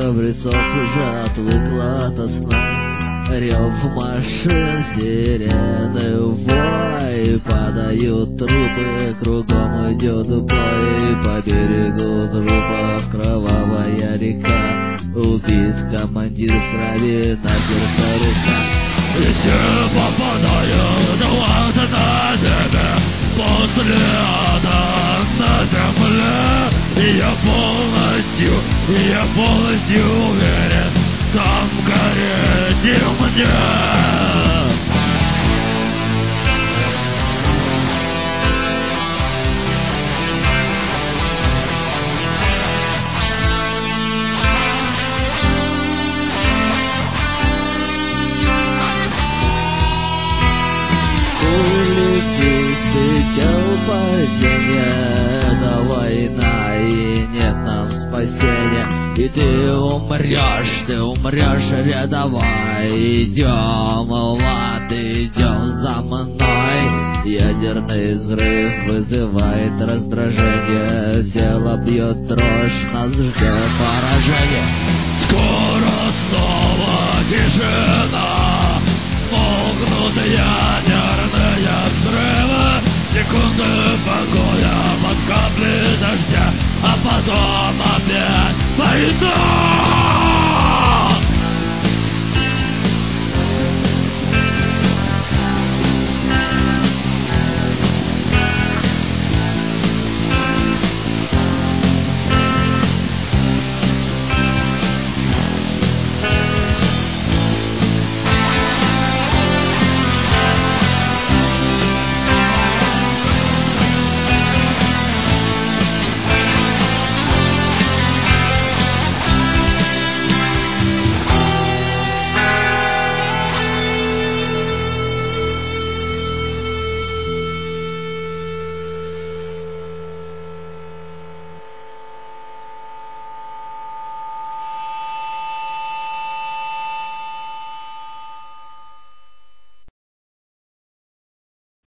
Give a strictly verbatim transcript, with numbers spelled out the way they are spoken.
храбрецов лежат выклад сна. Рев машин, сирены, вой, падают трупы, кругом идет бой. По берегу трупов кровавая река, убит командир в крови, натерта рука. И все попадают вот на земле, после ада на земле. И я полностью, и я полностью уверен, там гореть и мне. Падение, это война, и нет нам спасения. И ты умрешь, ты умрешь, рядовой. Идем в ад, идем за мной. Ядерный взрыв вызывает раздражение, тело бьет дрожь, нас ждет поражение. Скоро снова тишина, смолкнут ядерные взрывы. Секунды покоя под капли дождя, а потом опять война.